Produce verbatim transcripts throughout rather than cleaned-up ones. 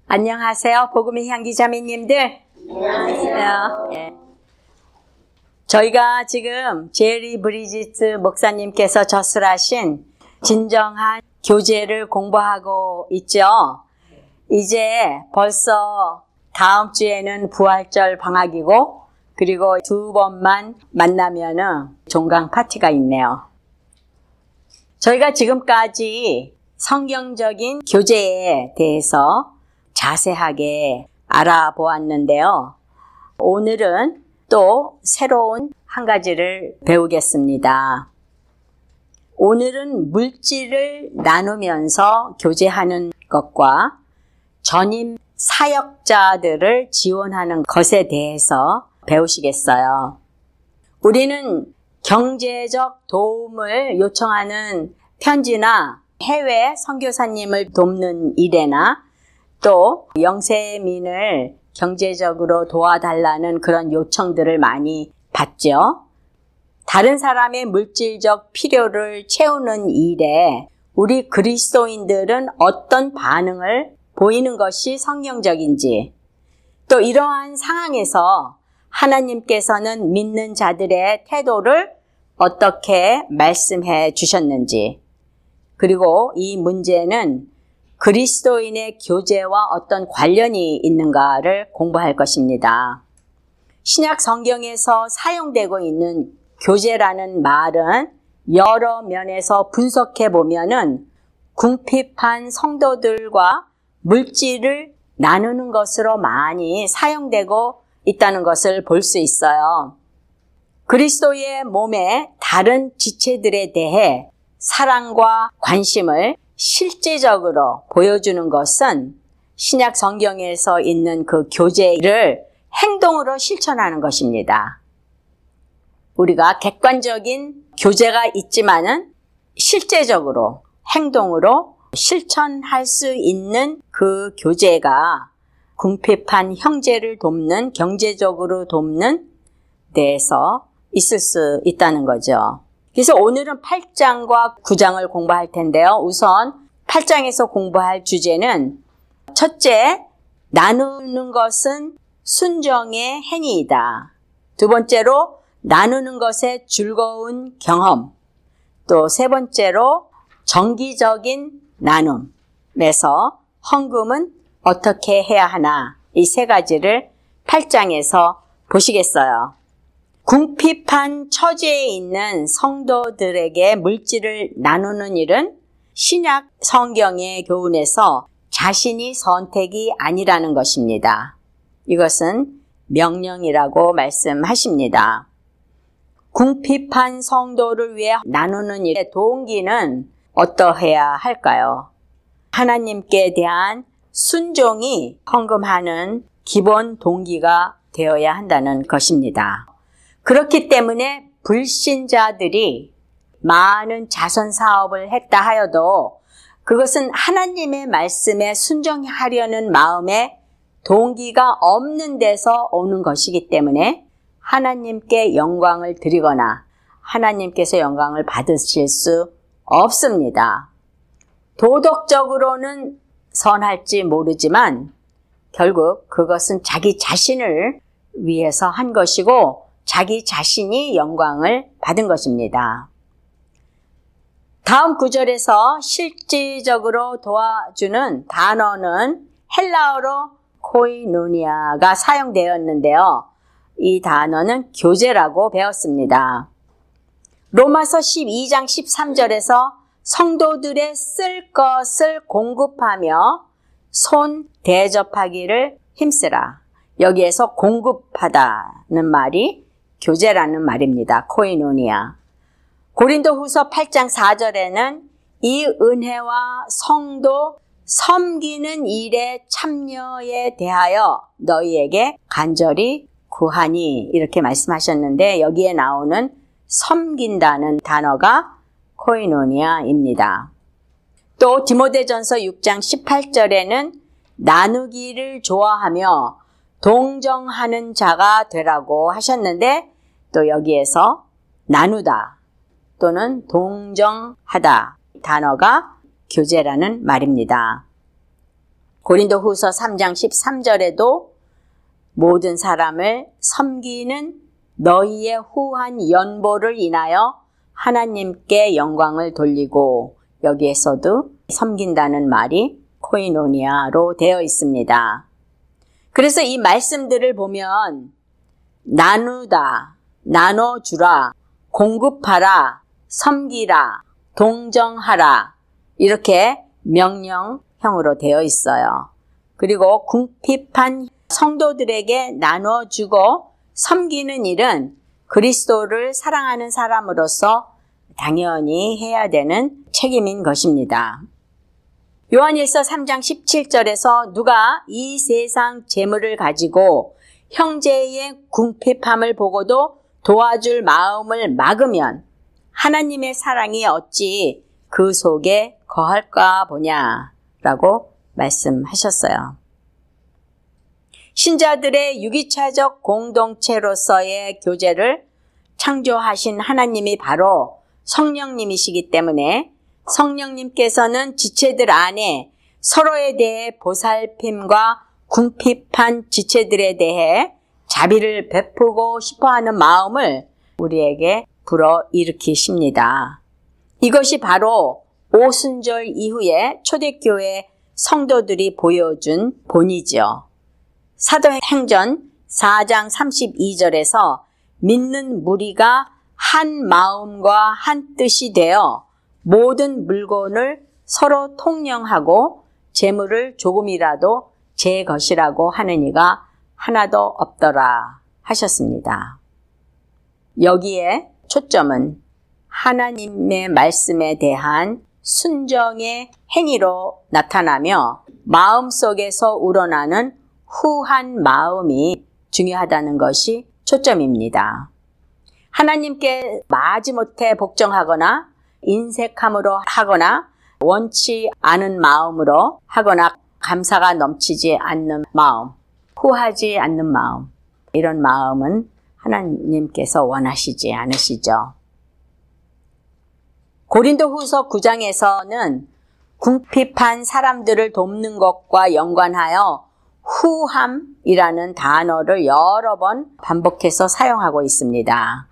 안녕하세요. 복음의 향기 자매님들. 안녕하세요. 예. 저희가 지금 제리 브리지트 목사님께서 저술하신 진정한 교제를 공부하고 있죠. 이제 벌써 다음 주에는 부활절 방학이고, 그리고 두 번만 만나면은 종강 파티가 있네요. 저희가 지금까지 성경적인 교제에 대해서 자세하게 알아보았는데요. 오늘은 또 새로운 한 가지를 배우겠습니다. 오늘은 물질을 나누면서 교제하는 것과 전임 사역자들을 지원하는 것에 대해서 배우시겠어요. 우리는 경제적 도움을 요청하는 편지나 해외 선교사님을 돕는 일에나 또 영세민을 경제적으로 도와달라는 그런 요청들을 많이 받죠. 다른 사람의 물질적 필요를 채우는 일에 우리 그리스도인들은 어떤 반응을 보이는 것이 성경적인지, 또 이러한 상황에서 하나님께서는 믿는 자들의 태도를 어떻게 말씀해 주셨는지, 그리고 이 문제는 그리스도인의 교제와 어떤 관련이 있는가를 공부할 것입니다. 신약 성경에서 사용되고 있는 교제라는 말은 여러 면에서 분석해 보면은 궁핍한 성도들과 물질을 나누는 것으로 많이 사용되고 있다는 것을 볼 수 있어요. 그리스도의 몸의 다른 지체들에 대해 사랑과 관심을 실제적으로 보여주는 것은 신약 성경에서 있는 그 교제를 행동으로 실천하는 것입니다. 우리가 객관적인 교제가 있지만은 실제적으로 행동으로 실천할 수 있는 그 교제가 궁핍한 형제를 돕는, 경제적으로 돕는 데에서 있을 수 있다는 거죠. 그래서 오늘은 팔 장과 구 장을 공부할 텐데요. 우선 팔 장에서 공부할 주제는 첫째, 나누는 것은 순종의 행위이다. 두 번째로, 나누는 것의 즐거운 경험. 또 세 번째로, 정기적인 나눔에서 헌금은 어떻게 해야 하나, 이 세 가지를 팔 장에서 보시겠어요. 궁핍한 처지에 있는 성도들에게 물질을 나누는 일은 신약 성경의 교훈에서 자신이 선택이 아니라는 것입니다. 이것은 명령이라고 말씀하십니다. 궁핍한 성도를 위해 나누는 일의 동기는 어떠해야 할까요? 하나님께 대한 순종이 헌금하는 기본 동기가 되어야 한다는 것입니다. 그렇기 때문에 불신자들이 많은 자선 사업을 했다 하여도 그것은 하나님의 말씀에 순종하려는 마음에 동기가 없는 데서 오는 것이기 때문에 하나님께 영광을 드리거나 하나님께서 영광을 받으실 수 없습니다. 도덕적으로는 선할지 모르지만 결국 그것은 자기 자신을 위해서 한 것이고 자기 자신이 영광을 받은 것입니다. 다음 구절에서 실질적으로 도와주는 단어는 헬라어로 코이노니아가 사용되었는데요. 이 단어는 교제라고 배웠습니다. 로마서 십이 장 십삼 절에서 성도들의 쓸 것을 공급하며 손 대접하기를 힘쓰라. 여기에서 공급하다는 말이 교제라는 말입니다. 코이노니아. 고린도후서 팔 장 사 절에는 이 은혜와 성도 섬기는 일의 참여에 대하여 너희에게 간절히 구하니 이렇게 말씀하셨는데 여기에 나오는 섬긴다는 단어가 코이노니아입니다. 또 디모데전서 육 장 십팔 절에는 나누기를 좋아하며 동정하는 자가 되라고 하셨는데 또 여기에서 나누다 또는 동정하다 단어가 교제라는 말입니다. 고린도후서 삼 장 십삼 절에도 모든 사람을 섬기는 너희의 후한 연보를 인하여 하나님께 영광을 돌리고, 여기에서도 섬긴다는 말이 코이노니아로 되어 있습니다. 그래서 이 말씀들을 보면 나누다, 나눠주라, 공급하라, 섬기라, 동정하라, 이렇게 명령형으로 되어 있어요. 그리고 궁핍한 성도들에게 나눠주고 섬기는 일은 그리스도를 사랑하는 사람으로서 당연히 해야 되는 책임인 것입니다. 요한일서 삼 장 십칠 절에서 누가 이 세상 재물을 가지고 형제의 궁핍함을 보고도 도와줄 마음을 막으면 하나님의 사랑이 어찌 그 속에 거할까 보냐라고 말씀하셨어요. 신자들의 유기차적 공동체로서의 교제를 창조하신 하나님이 바로 성령님이시기 때문에 성령님께서는 지체들 안에 서로에 대해 보살핌과 궁핍한 지체들에 대해 자비를 베푸고 싶어하는 마음을 우리에게 불어일으키십니다. 이것이 바로 오순절 이후에 초대교회 성도들이 보여준 본이죠. 사도행전 사 장 삼십이 절에서 믿는 무리가 한 마음과 한 뜻이 되어 모든 물건을 서로 통령하고 재물을 조금이라도 제 것이라고 하는 이가 하나도 없더라 하셨습니다. 여기에 초점은 하나님의 말씀에 대한 순정의 행위로 나타나며 마음속에서 우러나는 후한 마음이 중요하다는 것이 초점입니다. 하나님께 마지못해 복종하거나 인색함으로 하거나 원치 않은 마음으로 하거나 감사가 넘치지 않는 마음, 후하지 않는 마음, 이런 마음은 하나님께서 원하시지 않으시죠. 고린도후서 구 장에서는 궁핍한 사람들을 돕는 것과 연관하여 후함이라는 단어를 여러 번 반복해서 사용하고 있습니다.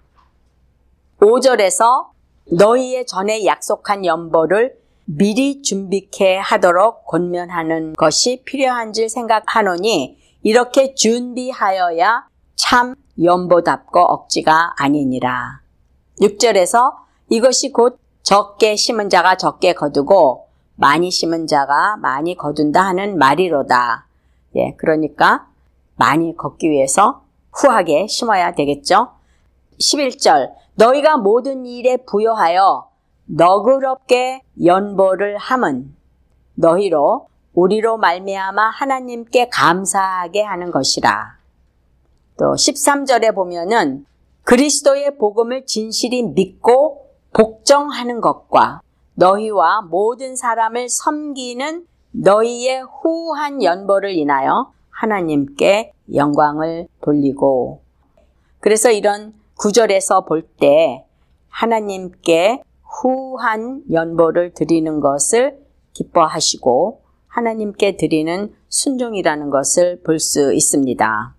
오 절에서 너희의 전에 약속한 연보를 미리 준비케 하도록 권면하는 것이 필요한 줄 생각하노니 이렇게 준비하여야 참 연보답고 억지가 아니니라. 육 절에서 이것이 곧 적게 심은 자가 적게 거두고 많이 심은 자가 많이 거둔다 하는 말이로다. 예, 그러니까 많이 걷기 위해서 후하게 심어야 되겠죠. 십일 절 너희가 모든 일에 부요하여 너그럽게 연보를 함은 너희로 우리로 말미암아 하나님께 감사하게 하는 것이라. 또 십삼 절에 보면은 그리스도의 복음을 진실히 믿고 복종하는 것과 너희와 모든 사람을 섬기는 너희의 후한 연보를 인하여 하나님께 영광을 돌리고, 그래서 이런 구절에서 볼 때 하나님께 후한 연보를 드리는 것을 기뻐하시고 하나님께 드리는 순종이라는 것을 볼 수 있습니다.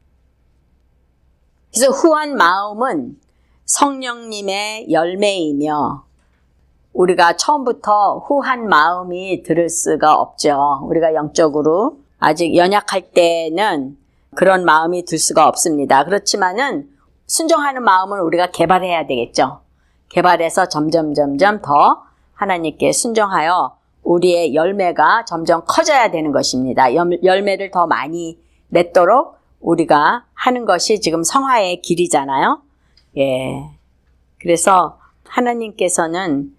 그래서 후한 마음은 성령님의 열매이며 우리가 처음부터 후한 마음이 들을 수가 없죠. 우리가 영적으로 아직 연약할 때는 그런 마음이 들 수가 없습니다. 그렇지만은 순종하는 마음을 우리가 개발해야 되겠죠. 개발해서 점점 점점 더 하나님께 순종하여 우리의 열매가 점점 커져야 되는 것입니다. 열매를 더 많이 맺도록 우리가 하는 것이 지금 성화의 길이잖아요. 예. 그래서 하나님께서는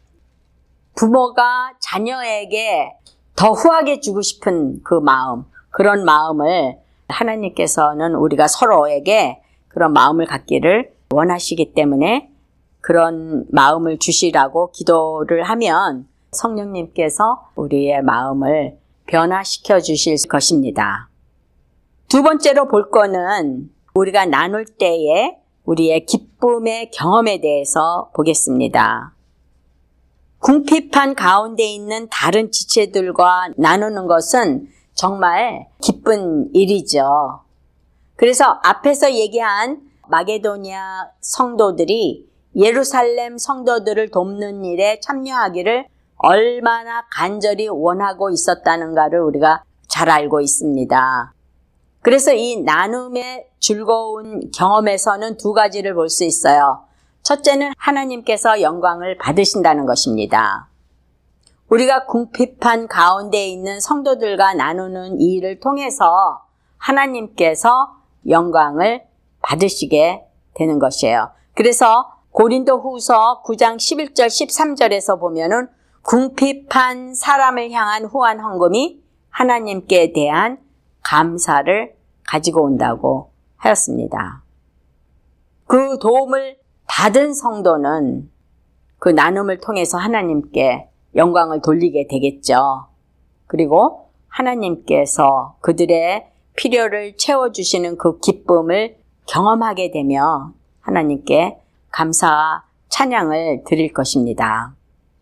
부모가 자녀에게 더 후하게 주고 싶은 그 마음, 그런 마음을 하나님께서는 우리가 서로에게 그런 마음을 갖기를 원하시기 때문에 그런 마음을 주시라고 기도를 하면 성령님께서 우리의 마음을 변화시켜 주실 것입니다. 두 번째로 볼 거는 우리가 나눌 때에 우리의 기쁨의 경험에 대해서 보겠습니다. 궁핍한 가운데 있는 다른 지체들과 나누는 것은 정말 기쁜 일이죠. 그래서 앞에서 얘기한 마게도니아 성도들이 예루살렘 성도들을 돕는 일에 참여하기를 얼마나 간절히 원하고 있었다는가를 우리가 잘 알고 있습니다. 그래서 이 나눔의 즐거운 경험에서는 두 가지를 볼 수 있어요. 첫째는 하나님께서 영광을 받으신다는 것입니다. 우리가 궁핍한 가운데 있는 성도들과 나누는 이 일을 통해서 하나님께서 영광을 받으시게 되는 것이에요. 그래서 고린도 후서 구 장 십일 절 십삼 절에서 보면은 궁핍한 사람을 향한 후한 헌금이 하나님께 대한 감사를 가지고 온다고 하였습니다. 그 도움을 받은 성도는 그 나눔을 통해서 하나님께 영광을 돌리게 되겠죠. 그리고 하나님께서 그들의 필요를 채워주시는 그 기쁨을 경험하게 되며 하나님께 감사와 찬양을 드릴 것입니다.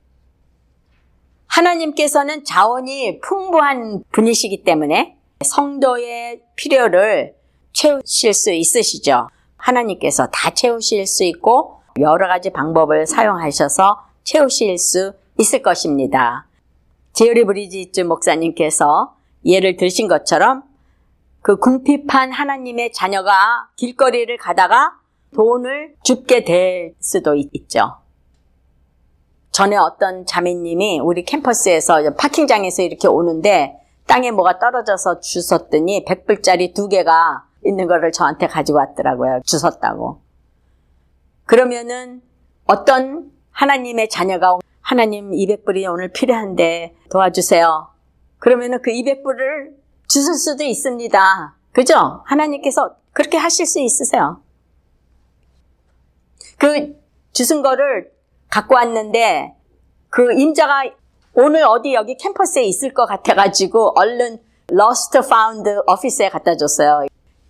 하나님께서는 자원이 풍부한 분이시기 때문에 성도의 필요를 채우실 수 있으시죠. 하나님께서 다 채우실 수 있고 여러 가지 방법을 사용하셔서 채우실 수 있을 것입니다. 제어리 브리지트 목사님께서 예를 들으신 것처럼 그 궁핍한 하나님의 자녀가 길거리를 가다가 돈을 줍게 될 수도 있죠. 전에 어떤 자매님이 우리 캠퍼스에서 파킹장에서 이렇게 오는데 땅에 뭐가 떨어져서 주웠더니 백 불짜리 두 개가 있는 거를 저한테 가지고 왔더라고요. 주웠다고. 그러면은 어떤 하나님의 자녀가 하나님 이백 불이 오늘 필요한데 도와주세요. 그러면은 그 이백 불을 주실 수도 있습니다. 그죠? 하나님께서 그렇게 하실 수 있으세요. 그 주신 거를 갖고 왔는데 그 임자가 오늘 어디 여기 캠퍼스에 있을 것 같아가지고 얼른 Lost Found 오피스에 갖다 줬어요.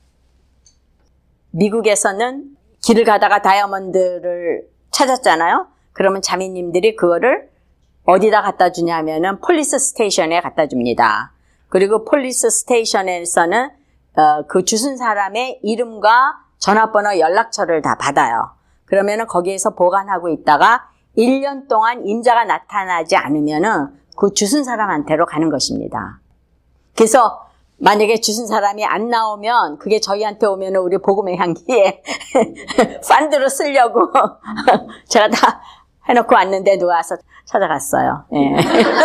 미국에서는 길을 가다가 다이아몬드를 찾았잖아요. 그러면 자매님들이 그거를 어디다 갖다 주냐면은 폴리스 스테이션에 갖다 줍니다. 그리고 폴리스 스테이션에서는 어, 그 주신 사람의 이름과 전화번호, 연락처를 다 받아요. 그러면은 거기에서 보관하고 있다가 일 년 동안 임자가 나타나지 않으면은 그 주신 사람한테로 가는 것입니다. 그래서 만약에 주신 사람이 안 나오면 그게 저희한테 오면은 우리 복음의 향기에 펀드로 쓰려고 제가 다 해놓고 왔는데 누가 와서 찾아갔어요. 예.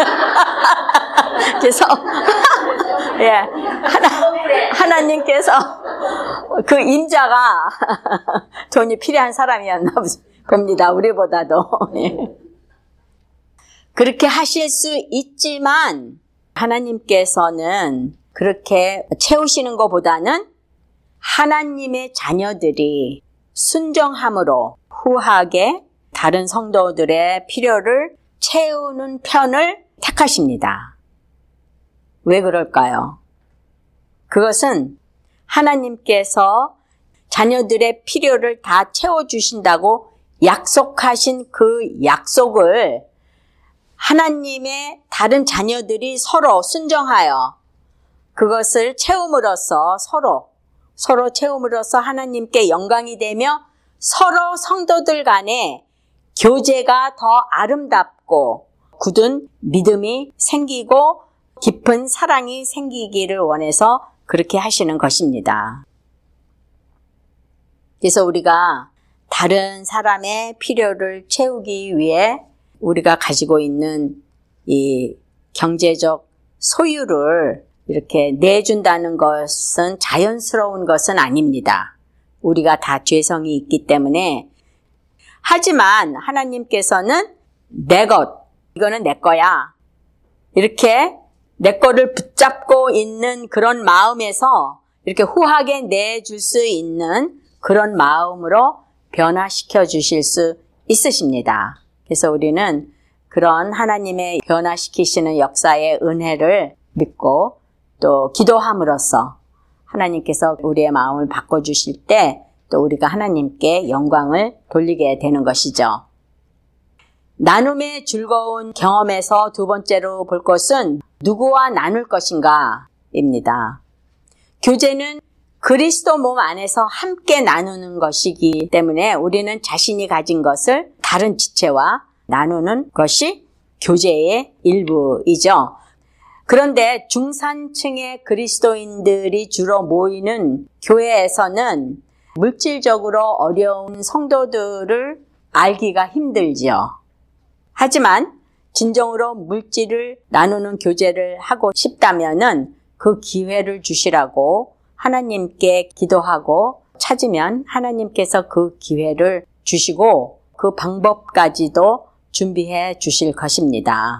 그래서 예, 하나, 하나님께서 그 임자가 돈이 필요한 사람이었나 봅니다. 우리보다도. 예. 그렇게 하실 수 있지만 하나님께서는 그렇게 채우시는 것보다는 하나님의 자녀들이 순종함으로 후하게 다른 성도들의 필요를 채우는 편을 택하십니다. 왜 그럴까요? 그것은 하나님께서 자녀들의 필요를 다 채워주신다고 약속하신 그 약속을 하나님의 다른 자녀들이 서로 순종하여 그것을 채움으로써 서로 서로 채움으로써 하나님께 영광이 되며 서로 성도들 간에 교제가 더 아름답고 굳은 믿음이 생기고 깊은 사랑이 생기기를 원해서 그렇게 하시는 것입니다. 그래서 우리가 다른 사람의 필요를 채우기 위해 우리가 가지고 있는 이 경제적 소유를 이렇게 내준다는 것은 자연스러운 것은 아닙니다. 우리가 다 죄성이 있기 때문에. 하지만 하나님께서는 내 것, 이거는 내 거야. 이렇게 내 거를 붙잡고 있는 그런 마음에서 이렇게 후하게 내줄 수 있는 그런 마음으로 변화시켜 주실 수 있으십니다. 그래서 우리는 그런 하나님의 변화시키시는 역사의 은혜를 믿고 또 기도함으로써 하나님께서 우리의 마음을 바꿔주실 때 또 우리가 하나님께 영광을 돌리게 되는 것이죠. 나눔의 즐거운 경험에서 두 번째로 볼 것은 누구와 나눌 것인가 교제입니다. 교제는 그리스도 몸 안에서 함께 나누는 것이기 때문에 우리는 자신이 가진 것을 다른 지체와 나누는 것이 교제의 일부이죠. 그런데 중산층의 그리스도인들이 주로 모이는 교회에서는 물질적으로 어려운 성도들을 알기가 힘들지요. 하지만 진정으로 물질을 나누는 교제를 하고 싶다면은 그 기회를 주시라고 하나님께 기도하고 찾으면 하나님께서 그 기회를 주시고 그 방법까지도 준비해 주실 것입니다.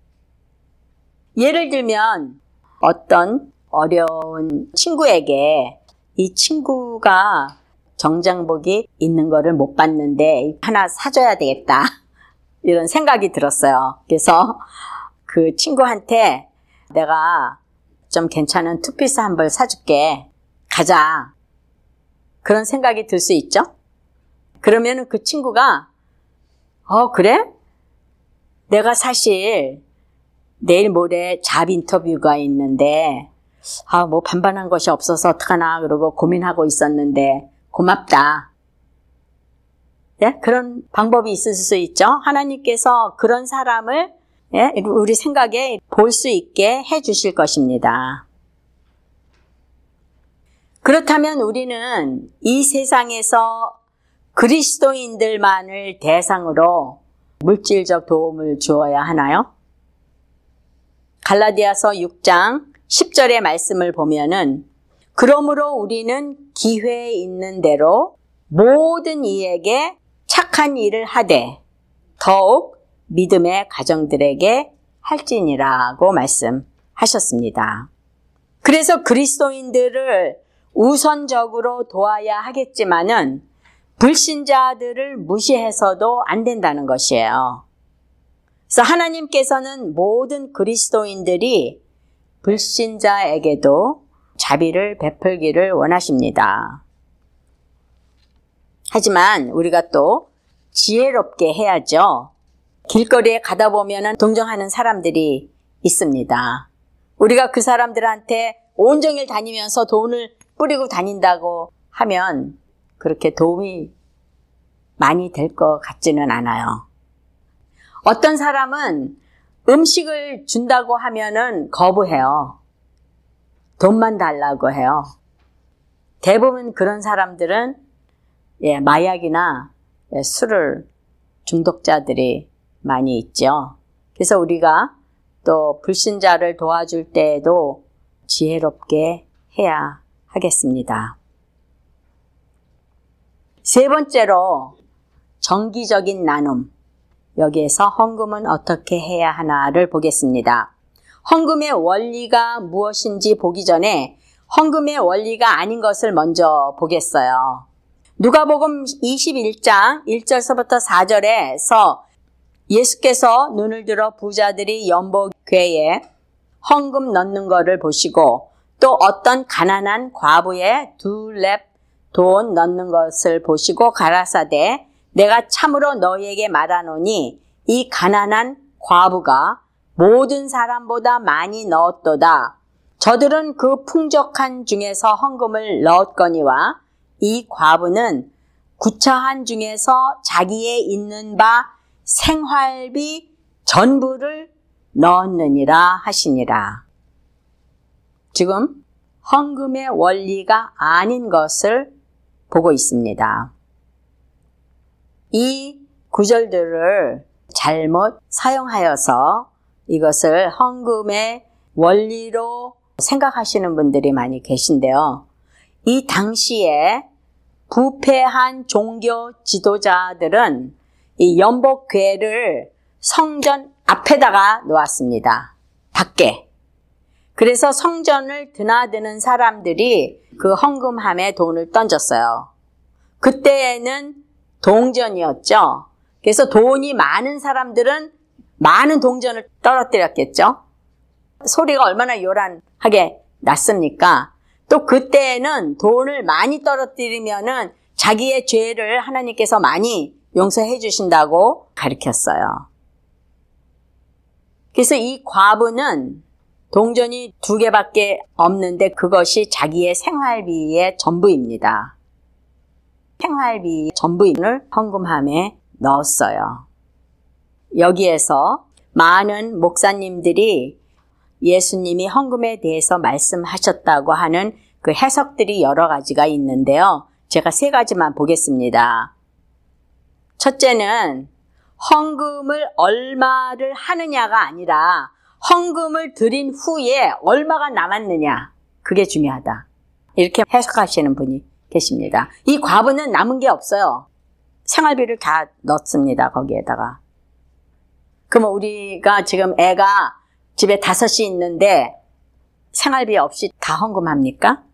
예를 들면 어떤 어려운 친구에게 이 친구가 정장복이 있는 거를 못 봤는데 하나 사줘야 되겠다 이런 생각이 들었어요. 그래서 그 친구한테 내가 좀 괜찮은 투피스 한 벌 사줄게. 가자. 그런 생각이 들 수 있죠? 그러면 그 친구가 어 그래? 내가 사실 내일 모레 잡 인터뷰가 있는데 아, 뭐 반반한 것이 없어서 어떡하나 그러고 고민하고 있었는데 고맙다. 예? 그런 방법이 있을 수 있죠. 하나님께서 그런 사람을 예? 우리 생각에 볼 수 있게 해 주실 것입니다. 그렇다면 우리는 이 세상에서 그리스도인들만을 대상으로 물질적 도움을 주어야 하나요? 갈라디아서 육 장 십 절의 말씀을 보면은 그러므로 우리는 기회 있는 대로 모든 이에게 착한 일을 하되 더욱 믿음의 가정들에게 할지니라고 말씀하셨습니다. 그래서 그리스도인들을 우선적으로 도와야 하겠지만은 불신자들을 무시해서도 안 된다는 것이에요. 그래서 하나님께서는 모든 그리스도인들이 불신자에게도 자비를 베풀기를 원하십니다. 하지만 우리가 또 지혜롭게 해야죠. 길거리에 가다 보면 동정하는 사람들이 있습니다. 우리가 그 사람들한테 온종일 다니면서 돈을 뿌리고 다닌다고 하면 그렇게 도움이 많이 될 것 같지는 않아요. 어떤 사람은 음식을 준다고 하면은 거부해요. 돈만 달라고 해요. 대부분 그런 사람들은 예, 마약이나 예, 술을 중독자들이 많이 있죠. 그래서 우리가 또 불신자를 도와줄 때에도 지혜롭게 해야 하겠습니다. 세 번째로 정기적인 나눔. 여기에서 헌금은 어떻게 해야 하나를 보겠습니다. 헌금의 원리가 무엇인지 보기 전에 헌금의 원리가 아닌 것을 먼저 보겠어요. 누가복음 이십일 장 일 절서부터 사 절에서 예수께서 눈을 들어 부자들이 연복궤에 헌금 넣는 것을 보시고 또 어떤 가난한 과부의 두 렙 돈 넣는 것을 보시고 가라사대 내가 참으로 너희에게 말하노니 이 가난한 과부가 모든 사람보다 많이 넣었도다. 저들은 그 풍족한 중에서 헌금을 넣었거니와 이 과부는 구차한 중에서 자기의 있는 바 생활비 전부를 넣었느니라 하시니라. 지금 헌금의 원리가 아닌 것을 보고 있습니다. 이 구절들을 잘못 사용하여서 이것을 헌금의 원리로 생각하시는 분들이 많이 계신데요. 이 당시에 부패한 종교 지도자들은 이 연복궤를 성전 앞에다가 놓았습니다. 밖에. 그래서 성전을 드나드는 사람들이 그 헌금함에 돈을 던졌어요. 그때에는 동전이었죠. 그래서 돈이 많은 사람들은 많은 동전을 떨어뜨렸겠죠. 소리가 얼마나 요란하게 났습니까? 또 그때에는 돈을 많이 떨어뜨리면은 자기의 죄를 하나님께서 많이 용서해 주신다고 가르쳤어요. 그래서 이 과부는 동전이 두 개밖에 없는데 그것이 자기의 생활비의 전부입니다. 생활비 전부인을 헌금함에 넣었어요. 여기에서 많은 목사님들이 예수님이 헌금에 대해서 말씀하셨다고 하는 그 해석들이 여러 가지가 있는데요. 제가 세 가지만 보겠습니다. 첫째는 헌금을 얼마를 하느냐가 아니라 헌금을 드린 후에 얼마가 남았느냐, 그게 중요하다. 이렇게 해석하시는 분이 계십니다. 이 과부는 남은 게 없어요. 생활비를 다 넣습니다, 거기에다가. 그러면 우리가 지금 애가 집에 다섯이 있는데 생활비 없이 다 헌금합니까?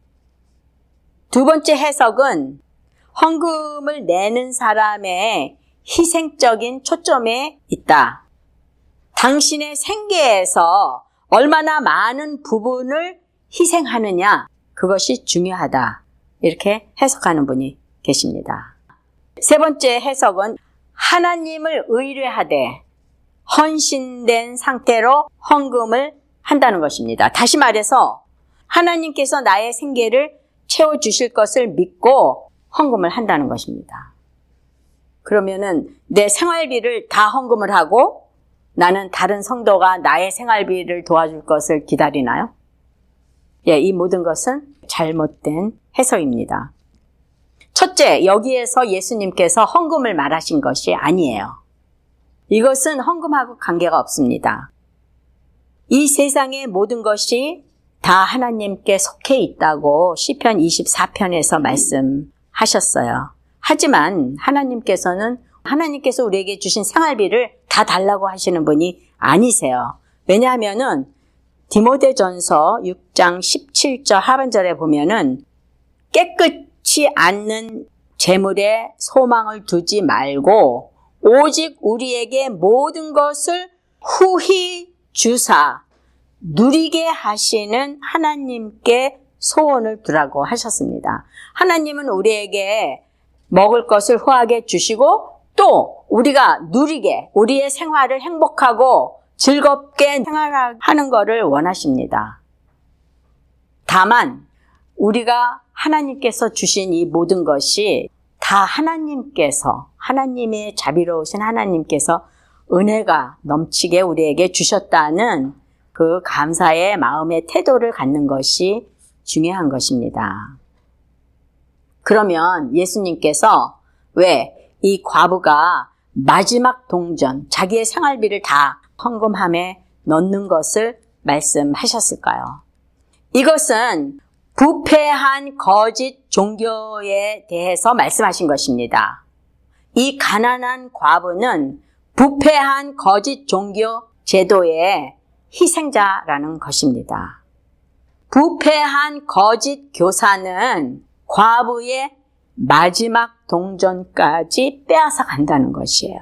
두 번째 해석은 헌금을 내는 사람의 희생적인 초점에 있다. 당신의 생계에서 얼마나 많은 부분을 희생하느냐, 그것이 중요하다. 이렇게 해석하는 분이 계십니다. 세 번째 해석은 하나님을 의뢰하되 헌신된 상태로 헌금을 한다는 것입니다. 다시 말해서 하나님께서 나의 생계를 채워주실 것을 믿고 헌금을 한다는 것입니다. 그러면은 내 생활비를 다 헌금을 하고 나는 다른 성도가 나의 생활비를 도와줄 것을 기다리나요? 예, 이 모든 것은 잘못된 해석입니다. 첫째, 여기에서 예수님께서 헌금을 말하신 것이 아니에요. 이것은 헌금하고 관계가 없습니다. 이 세상의 모든 것이 다 하나님께 속해 있다고 시편 이십사 편에서 말씀하셨어요. 하지만 하나님께서는 하나님께서 우리에게 주신 생활비를 다 달라고 하시는 분이 아니세요. 왜냐하면은 디모데전서 육 장 십칠 절 하반절에 보면은 깨끗이 않는 재물에 소망을 두지 말고 오직 우리에게 모든 것을 후히 주사 누리게 하시는 하나님께 소원을 두라고 하셨습니다. 하나님은 우리에게 먹을 것을 후하게 주시고 또 우리가 누리게, 우리의 생활을 행복하고 즐겁게 생활하는 것을 원하십니다. 다만 우리가 하나님께서 주신 이 모든 것이 다 하나님께서, 하나님의 자비로우신 하나님께서 은혜가 넘치게 우리에게 주셨다는 그 감사의 마음의 태도를 갖는 것이 중요한 것입니다. 그러면 예수님께서 왜 이 과부가 마지막 동전, 자기의 생활비를 다 헌금함에 넣는 것을 말씀하셨을까요? 이것은 부패한 거짓 종교에 대해서 말씀하신 것입니다. 이 가난한 과부는 부패한 거짓 종교 제도의 희생자라는 것입니다. 부패한 거짓 교사는 과부의 마지막 동전까지 빼앗아 간다는 것이에요.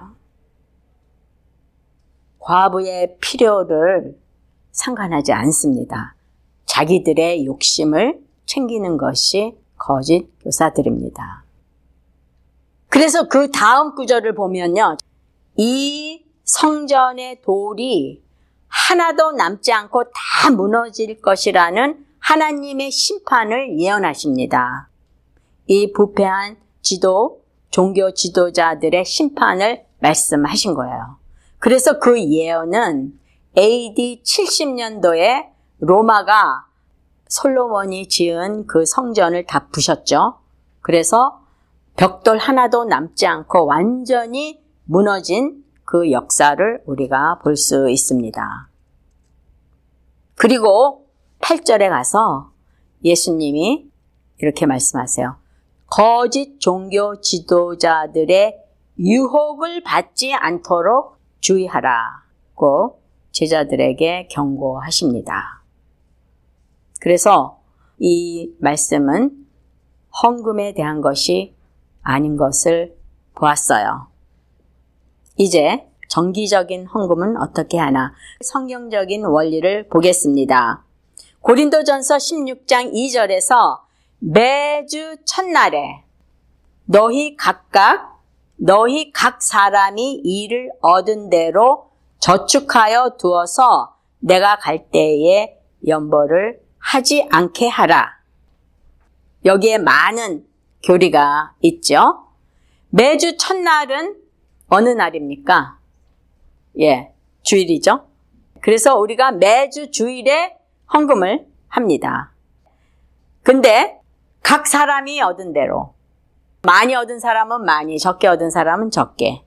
과부의 필요를 상관하지 않습니다. 자기들의 욕심을 챙기는 것이 거짓 교사들입니다. 그래서 그 다음 구절을 보면요. 이 성전의 돌이 하나도 남지 않고 다 무너질 것이라는 하나님의 심판을 예언하십니다. 이 부패한 지도, 종교 지도자들의 심판을 말씀하신 거예요. 그래서 그 예언은 에이디 칠십 년도에 로마가 솔로몬이 지은 그 성전을 다 부셨죠. 그래서 벽돌 하나도 남지 않고 완전히 무너진 그 역사를 우리가 볼 수 있습니다. 그리고 팔 절에 가서 예수님이 이렇게 말씀하세요. 거짓 종교 지도자들의 유혹을 받지 않도록 주의하라고 제자들에게 경고하십니다. 그래서 이 말씀은 헌금에 대한 것이 아닌 것을 보았어요. 이제 정기적인 헌금은 어떻게 하나 성경적인 원리를 보겠습니다. 고린도전서 십육 장 이 절에서 매주 첫날에 너희 각각 너희 각 사람이 일을 얻은 대로 저축하여 두어서 내가 갈 때에 연보를 하지 않게 하라. 여기에 많은 교리가 있죠. 매주 첫날은 어느 날입니까? 예, 주일이죠. 그래서 우리가 매주 주일에 헌금을 합니다. 근데 각 사람이 얻은 대로, 많이 얻은 사람은 많이, 적게 얻은 사람은 적게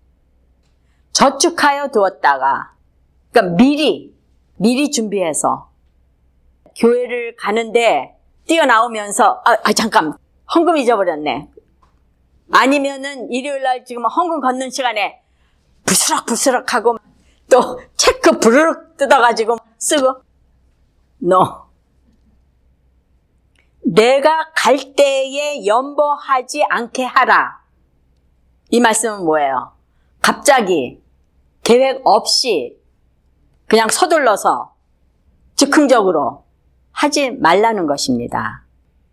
저축하여 두었다가, 그러니까 미리 미리 준비해서 교회를 가는데 뛰어나오면서 아, 아 잠깐 헌금 잊어버렸네. 아니면은 일요일날 지금 헌금 걷는 시간에 부스럭부스럭 하고 또 체크 부르륵 뜯어가지고 쓰고. No. 내가 갈 때에 연보하지 않게 하라. 이 말씀은 뭐예요? 갑자기 계획 없이 그냥 서둘러서 즉흥적으로 하지 말라는 것입니다.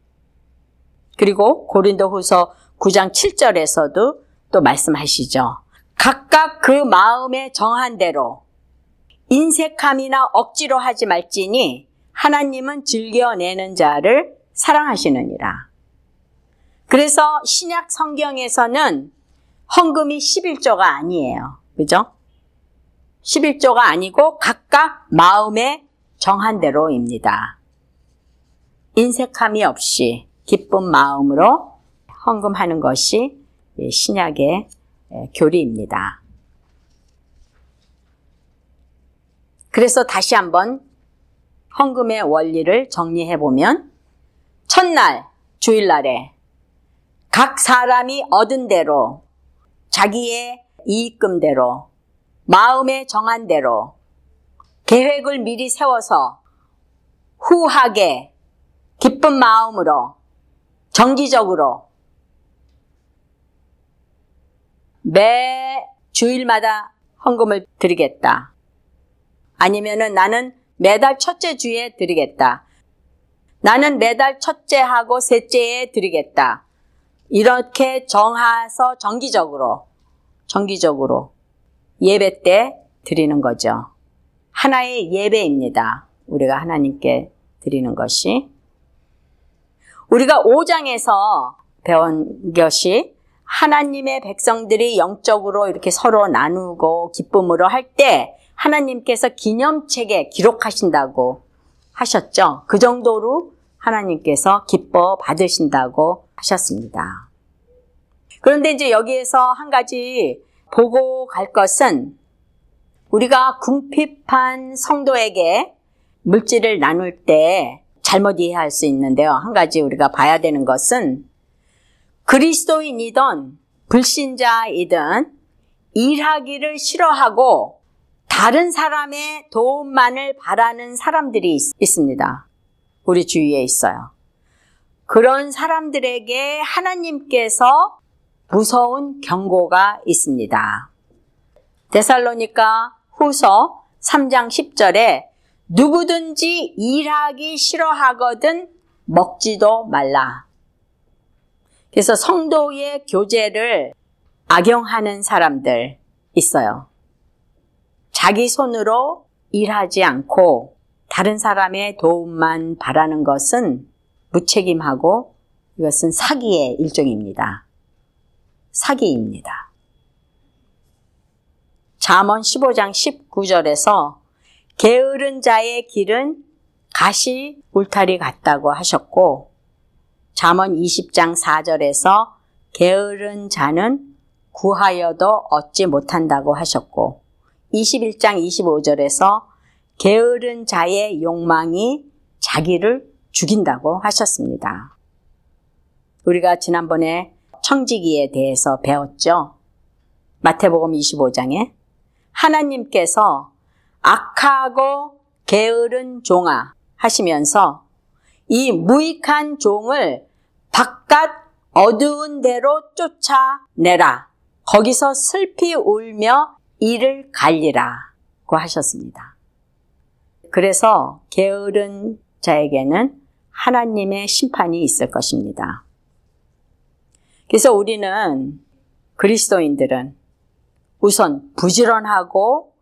그리고 고린도후서 구 장 칠 절에서도 또 말씀하시죠. 각각 그 마음에 정한 대로 인색함이나 억지로 하지 말지니 하나님은 즐겨내는 자를 사랑하시느니라. 그래서 신약 성경에서는 헌금이 십일조가 아니에요. 그죠? 십일조가 아니고 각각 마음에 정한 대로입니다. 인색함이 없이 기쁜 마음으로 헌금하는 것이 신약의 교리입니다. 그래서 다시 한번 헌금의 원리를 정리해 보면, 첫날, 주일날에 각 사람이 얻은 대로 자기의 이익금대로 마음에 정한 대로 계획을 미리 세워서 후하게 기쁜 마음으로 정기적으로 매 주일마다 헌금을 드리겠다. 아니면은 나는 매달 첫째 주에 드리겠다. 나는 매달 첫째하고 셋째에 드리겠다. 이렇게 정해서 정기적으로, 정기적으로 예배 때 드리는 거죠. 하나의 예배입니다. 우리가 하나님께 드리는 것이. 우리가 오 장에서 배운 것이 하나님의 백성들이 영적으로 이렇게 서로 나누고 기쁨으로 할 때 하나님께서 기념책에 기록하신다고 하셨죠. 그 정도로 하나님께서 기뻐 받으신다고 하셨습니다. 그런데 이제 여기에서 한 가지 보고 갈 것은, 우리가 궁핍한 성도에게 물질을 나눌 때 잘못 이해할 수 있는데요. 한 가지 우리가 봐야 되는 것은, 그리스도인이든 불신자이든 일하기를 싫어하고 다른 사람의 도움만을 바라는 사람들이 있, 있습니다. 우리 주위에 있어요. 그런 사람들에게 하나님께서 무서운 경고가 있습니다. 데살로니가 후서 삼 장 십 절에 누구든지 일하기 싫어하거든 먹지도 말라. 그래서 성도의 교제를 악용하는 사람들 있어요. 자기 손으로 일하지 않고 다른 사람의 도움만 바라는 것은 무책임하고 이것은 사기의 일종입니다. 사기입니다. 잠언 십오 장 십구 절에서 게으른 자의 길은 가시 울타리 같다고 하셨고, 잠언 이십 장 사 절에서 게으른 자는 구하여도 얻지 못한다고 하셨고, 이십일 장 이십오 절에서 게으른 자의 욕망이 자기를 죽인다고 하셨습니다. 우리가 지난번에 청지기에 대해서 배웠죠. 마태복음 이십오 장에 하나님께서 악하고 게으른 종아 하시면서 이 무익한 종을 바깥 어두운 데로 쫓아내라. 거기서 슬피 울며 이를 갈리라고 하셨습니다. 그래서 게으른 자에게는 하나님의 심판이 있을 것입니다. 그래서 우리는, 그리스도인들은 우선 부지런하고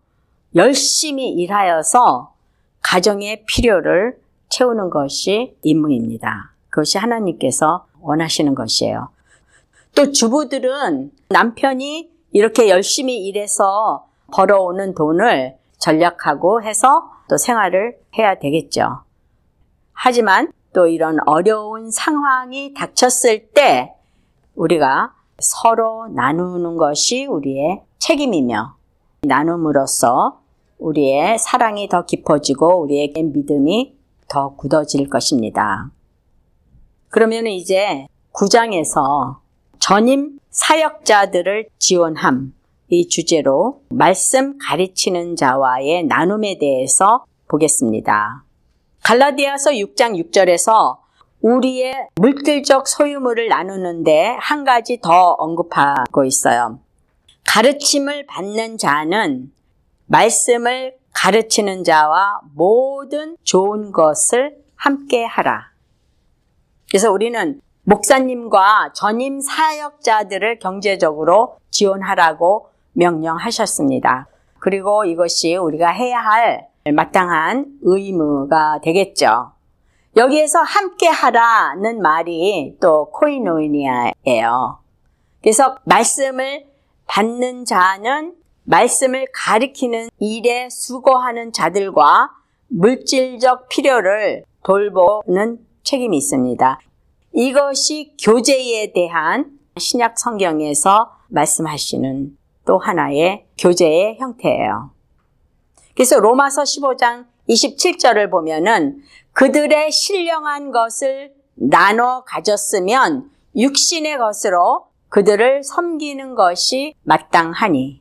열심히 일하여서 가정의 필요를 채우는 것이 임무입니다. 그것이 하나님께서 원하시는 것이에요. 또 주부들은 남편이 이렇게 열심히 일해서 벌어오는 돈을 전략하고 해서 또 생활을 해야 되겠죠. 하지만 또 이런 어려운 상황이 닥쳤을 때 우리가 서로 나누는 것이 우리의 책임이며 나눔으로써 우리의 사랑이 더 깊어지고 우리의 믿음이 더 굳어질 것입니다. 그러면 이제 구 장에서 전임 사역자들을 지원함, 이 주제로 말씀 가르치는 자와의 나눔에 대해서 보겠습니다. 갈라디아서 육 장 육 절에서 우리의 물질적 소유물을 나누는데 한 가지 더 언급하고 있어요. 가르침을 받는 자는 말씀을 가르치는 자와 모든 좋은 것을 함께 하라. 그래서 우리는 목사님과 전임 사역자들을 경제적으로 지원하라고 명령하셨습니다. 그리고 이것이 우리가 해야 할 마땅한 의무가 되겠죠. 여기에서 함께 하라는 말이 또 코이노니아예요. 그래서 말씀을 받는 자는 말씀을 가리키는 일에 수고하는 자들과 물질적 필요를 돌보는 책임이 있습니다. 이것이 교제에 대한 신약 성경에서 말씀하시는 또 하나의 교제의 형태예요. 그래서 로마서 십오 장 이십칠 절을 보면은 그들의 신령한 것을 나눠 가졌으면 육신의 것으로 그들을 섬기는 것이 마땅하니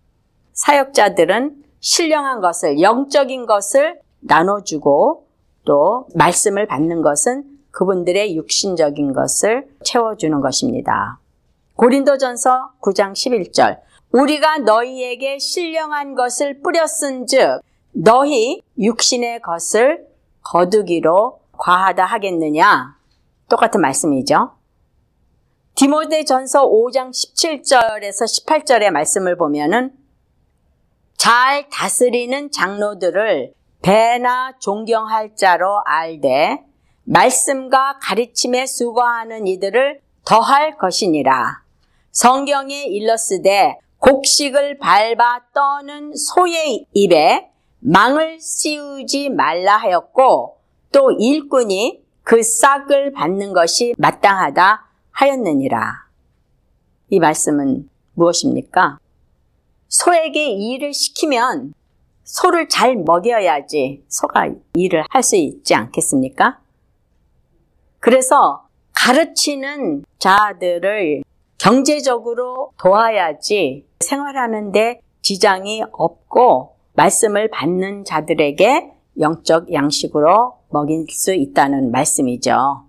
사역자들은 신령한 것을, 영적인 것을 나눠주고 또 말씀을 받는 것은 그분들의 육신적인 것을 채워주는 것입니다. 고린도전서 구 장 십일 절 우리가 너희에게 신령한 것을 뿌렸은즉 너희 육신의 것을 거두기로 과하다 하겠느냐? 똑같은 말씀이죠. 디모데전서 오 장 십칠 절에서 십팔 절의 말씀을 보면은 잘 다스리는 장로들을 배나 존경할 자로 알되 말씀과 가르침에 수고하는 이들을 더할 것이니라. 성경에 일렀으되 곡식을 밟아 떠는 소의 입에 망을 씌우지 말라 하였고 또 일꾼이 그 싹을 받는 것이 마땅하다 하였느니라. 이 말씀은 무엇입니까? 소에게 일을 시키면 소를 잘 먹여야지 소가 일을 할 수 있지 않겠습니까? 그래서 가르치는 자들을 경제적으로 도와야지 생활하는데 지장이 없고 말씀을 받는 자들에게 영적 양식으로 먹일 수 있다는 말씀이죠.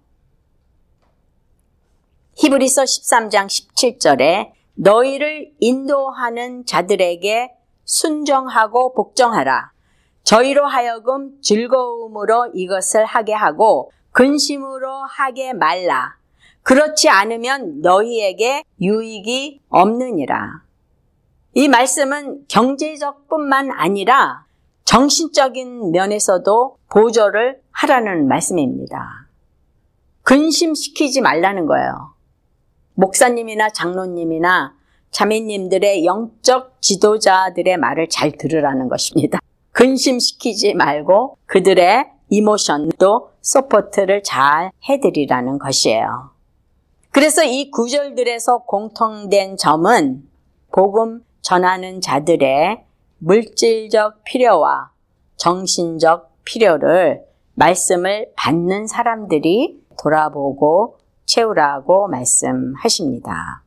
히브리서 십삼 장 십칠 절에 너희를 인도하는 자들에게 순종하고 복종하라. 저희로 하여금 즐거움으로 이것을 하게 하고 근심으로 하게 말라. 그렇지 않으면 너희에게 유익이 없느니라. 이 말씀은 경제적 뿐만 아니라 정신적인 면에서도 보조를 하라는 말씀입니다. 근심시키지 말라는 거예요. 목사님이나 장로님이나 자매님들의 영적 지도자들의 말을 잘 들으라는 것입니다. 근심시키지 말고 그들의 이모션도 서포트를 잘 해드리라는 것이에요. 그래서 이 구절들에서 공통된 점은 복음 전하는 자들의 물질적 필요와 정신적 필요를 말씀을 받는 사람들이 돌아보고 채우라고 말씀하십니다.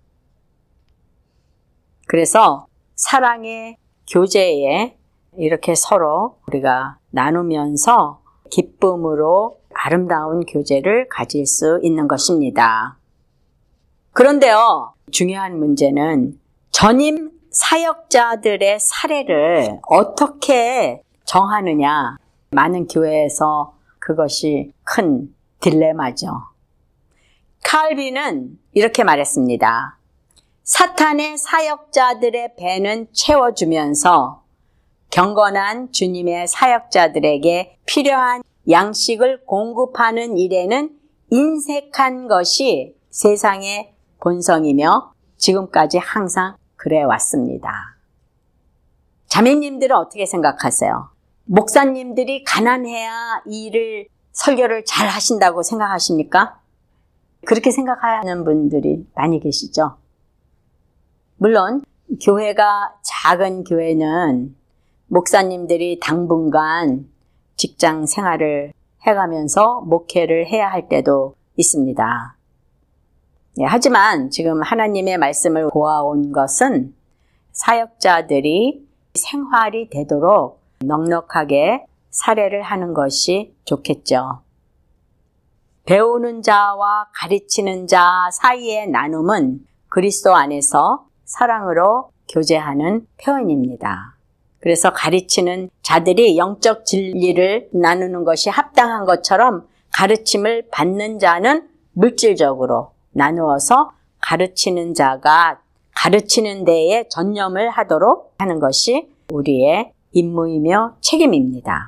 그래서 사랑의 교제에 이렇게 서로 우리가 나누면서 기쁨으로 아름다운 교제를 가질 수 있는 것입니다. 그런데요, 중요한 문제는 전임 사역자들의 사례를 어떻게 정하느냐. 많은 교회에서 그것이 큰 딜레마죠. 칼빈은 이렇게 말했습니다. 사탄의 사역자들의 배는 채워주면서 경건한 주님의 사역자들에게 필요한 양식을 공급하는 일에는 인색한 것이 세상의 본성이며 지금까지 항상 그래 왔습니다. 자매님들은 어떻게 생각하세요? 목사님들이 가난해야 이 일을 설교를 잘 하신다고 생각하십니까? 그렇게 생각하는 분들이 많이 계시죠? 물론 교회가 작은 교회는 목사님들이 당분간 직장 생활을 해가면서 목회를 해야 할 때도 있습니다. 예, 하지만 지금 하나님의 말씀을 보아온 것은 사역자들이 생활이 되도록 넉넉하게 살해를 하는 것이 좋겠죠. 배우는 자와 가르치는 자 사이의 나눔은 그리스도 안에서 사랑으로 교제하는 표현입니다. 그래서 가르치는 자들이 영적 진리를 나누는 것이 합당한 것처럼 가르침을 받는 자는 물질적으로 나누어서 가르치는 자가 가르치는 데에 전념을 하도록 하는 것이 우리의 임무이며 책임입니다.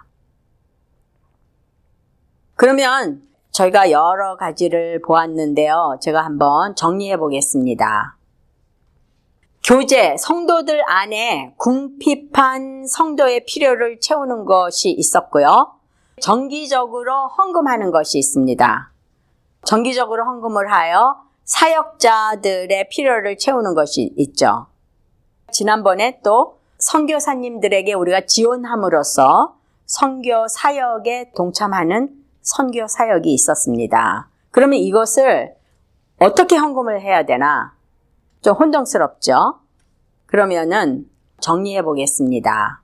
그러면 저희가 여러 가지를 보았는데요. 제가 한번 정리해 보겠습니다. 교제, 성도들 안에 궁핍한 성도의 필요를 채우는 것이 있었고요. 정기적으로 헌금하는 것이 있습니다. 정기적으로 헌금을 하여 사역자들의 필요를 채우는 것이 있죠. 지난번에 또 선교사님들에게 우리가 지원함으로써 선교 사역에 동참하는 선교 사역이 있었습니다. 그러면 이것을 어떻게 헌금을 해야 되나? 좀 혼동스럽죠? 그러면은 정리해 보겠습니다.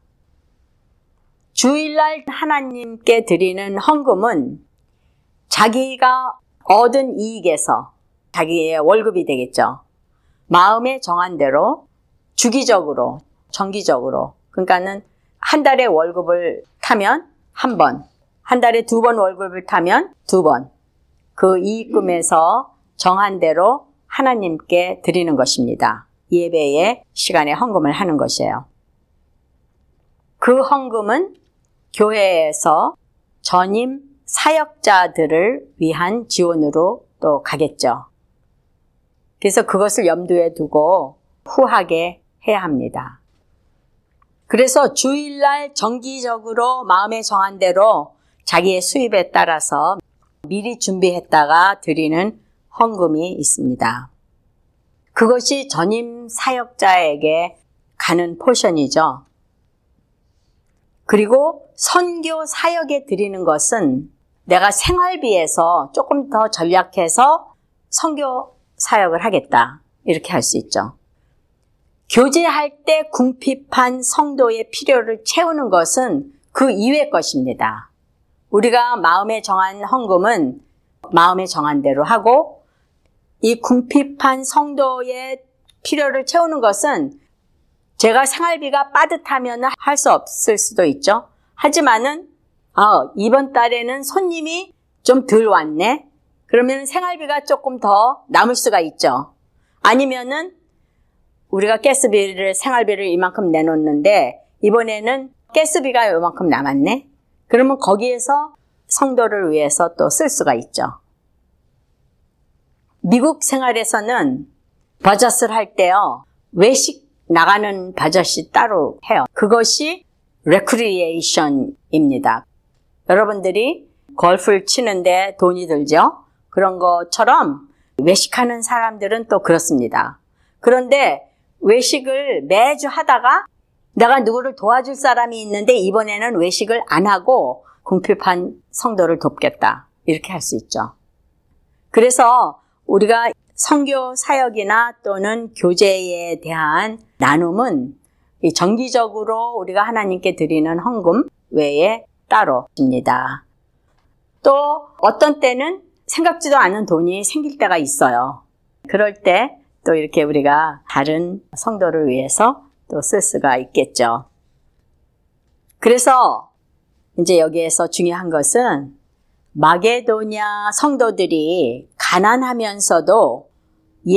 주일날 하나님께 드리는 헌금은 자기가 얻은 이익에서 자기의 월급이 되겠죠. 마음에 정한 대로 주기적으로, 정기적으로, 그러니까는 한 달에 월급을 타면 한 번, 한 달에 두 번 월급을 타면 두 번, 그 이익금에서 정한 대로 하나님께 드리는 것입니다. 예배의 시간에 헌금을 하는 것이에요. 그 헌금은 교회에서 전임 사역자들을 위한 지원으로 또 가겠죠. 그래서 그것을 염두에 두고 후하게 해야 합니다. 그래서 주일날 정기적으로 마음에 정한 대로 자기의 수입에 따라서 미리 준비했다가 드리는 헌금이 있습니다. 그것이 전임 사역자에게 가는 포션이죠. 그리고 선교 사역에 드리는 것은 내가 생활비에서 조금 더 전략해서 선교 사역을 하겠다. 이렇게 할 수 있죠. 교제할 때 궁핍한 성도의 필요를 채우는 것은 그 이외의 것입니다. 우리가 마음에 정한 헌금은 마음에 정한 대로 하고 이 궁핍한 성도의 필요를 채우는 것은 제가 생활비가 빠듯하면 할 수 없을 수도 있죠. 하지만은 아, 이번 달에는 손님이 좀 덜 왔네. 그러면 생활비가 조금 더 남을 수가 있죠. 아니면은 우리가 가스비를 생활비를 이만큼 내놓는데 이번에는 가스비가 이만큼 남았네. 그러면 거기에서 성도를 위해서 또 쓸 수가 있죠. 미국 생활에서는 버젯을 할 때요. 외식 나가는 버젯이 따로 해요. 그것이 레크리에이션입니다. 여러분들이 골프를 치는데 돈이 들죠? 그런 것처럼 외식하는 사람들은 또 그렇습니다. 그런데 외식을 매주 하다가 내가 누구를 도와줄 사람이 있는데 이번에는 외식을 안 하고 궁핍한 성도를 돕겠다. 이렇게 할 수 있죠. 그래서 우리가 선교 사역이나 또는 교제에 대한 나눔은 정기적으로 우리가 하나님께 드리는 헌금 외에 따로 입니다. 또 어떤 때는 생각지도 않은 돈이 생길 때가 있어요. 그럴 때 또 이렇게 우리가 다른 성도를 위해서 또 쓸 수가 있겠죠. 그래서 이제 여기에서 중요한 것은 마게도냐 성도들이 가난하면서도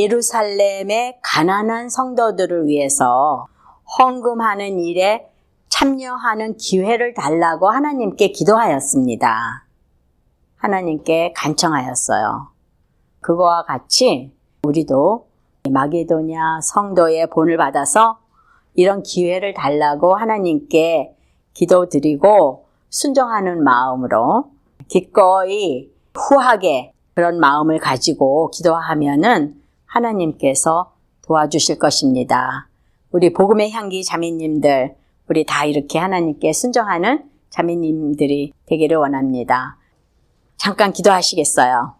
예루살렘의 가난한 성도들을 위해서 헌금하는 일에 참여하는 기회를 달라고 하나님께 기도하였습니다. 하나님께 간청하였어요. 그거와 같이 우리도 마게도냐 성도의 본을 받아서 이런 기회를 달라고 하나님께 기도드리고 순종하는 마음으로 기꺼이 후하게 그런 마음을 가지고 기도하면은 하나님께서 도와주실 것입니다. 우리 복음의 향기 자매님들, 우리 다 이렇게 하나님께 순종하는 자매님들이 되기를 원합니다. 잠깐 기도하시겠어요?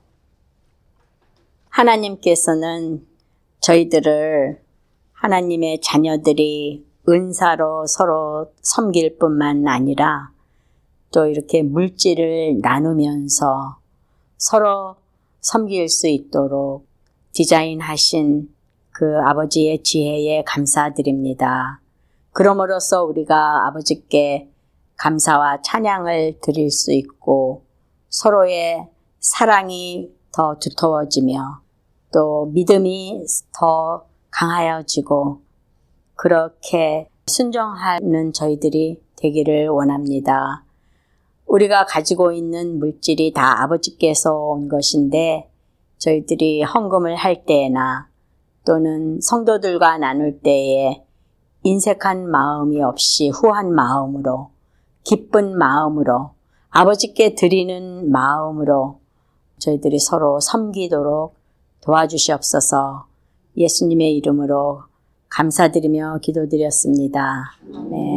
하나님께서는 저희들을 하나님의 자녀들이 은사로 서로 섬길 뿐만 아니라 또 이렇게 물질을 나누면서 서로 섬길 수 있도록 디자인하신 그 아버지의 지혜에 감사드립니다. 그럼으로써 우리가 아버지께 감사와 찬양을 드릴 수 있고 서로의 사랑이 더 두터워지며 또 믿음이 더 강하여지고 그렇게 순종하는 저희들이 되기를 원합니다. 우리가 가지고 있는 물질이 다 아버지께서 온 것인데 저희들이 헌금을 할 때나 또는 성도들과 나눌 때에 인색한 마음이 없이 후한 마음으로 기쁜 마음으로 아버지께 드리는 마음으로 저희들이 서로 섬기도록 도와주시옵소서. 예수님의 이름으로 감사드리며 기도드렸습니다. 네.